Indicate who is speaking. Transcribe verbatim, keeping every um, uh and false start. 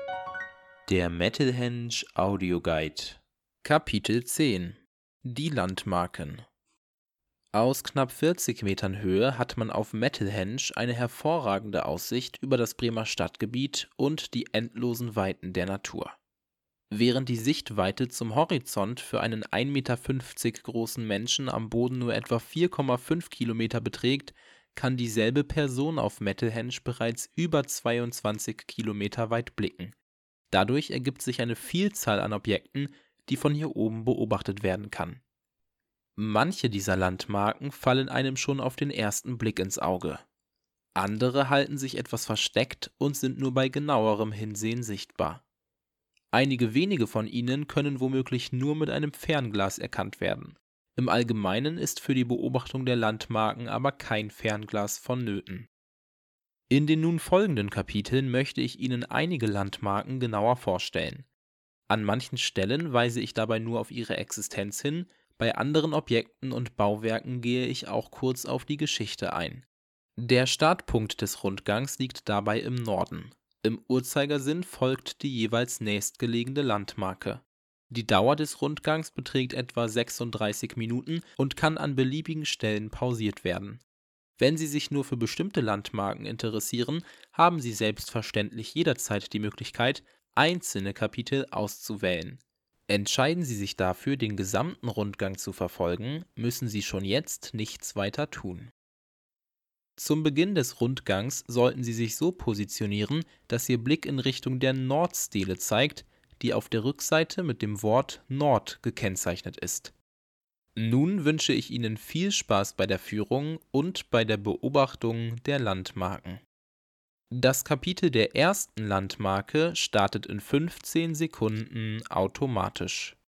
Speaker 1: Der Metalhenge Audioguide.
Speaker 2: Kapitel zehn: Die Landmarken. Aus knapp vierzig Metern Höhe hat man auf Metalhenge eine hervorragende Aussicht über das Bremer Stadtgebiet und die endlosen Weiten der Natur. Während die Sichtweite zum Horizont für einen ein Meter fünfzig großen Menschen am Boden nur etwa vier Komma fünf Kilometer beträgt, kann dieselbe Person auf Metalhenge bereits über zweiundzwanzig Kilometer weit blicken. Dadurch ergibt sich eine Vielzahl an Objekten, die von hier oben beobachtet werden kann. Manche dieser Landmarken fallen einem schon auf den ersten Blick ins Auge. Andere halten sich etwas versteckt und sind nur bei genauerem Hinsehen sichtbar. Einige wenige von ihnen können womöglich nur mit einem Fernglas erkannt werden. Im Allgemeinen ist für die Beobachtung der Landmarken aber kein Fernglas vonnöten. In den nun folgenden Kapiteln möchte ich Ihnen einige Landmarken genauer vorstellen. An manchen Stellen weise ich dabei nur auf ihre Existenz hin, bei anderen Objekten und Bauwerken gehe ich auch kurz auf die Geschichte ein. Der Startpunkt des Rundgangs liegt dabei im Norden. Im Uhrzeigersinn folgt die jeweils nächstgelegene Landmarke. Die Dauer des Rundgangs beträgt etwa sechsunddreißig Minuten und kann an beliebigen Stellen pausiert werden. Wenn Sie sich nur für bestimmte Landmarken interessieren, haben Sie selbstverständlich jederzeit die Möglichkeit, einzelne Kapitel auszuwählen. Entscheiden Sie sich dafür, den gesamten Rundgang zu verfolgen, müssen Sie schon jetzt nichts weiter tun. Zum Beginn des Rundgangs sollten Sie sich so positionieren, dass Ihr Blick in Richtung der Nordstele zeigt, die auf der Rückseite mit dem Wort Nord gekennzeichnet ist. Nun wünsche ich Ihnen viel Spaß bei der Führung und bei der Beobachtung der Landmarken. Das Kapitel der ersten Landmarke startet in fünfzehn Sekunden automatisch.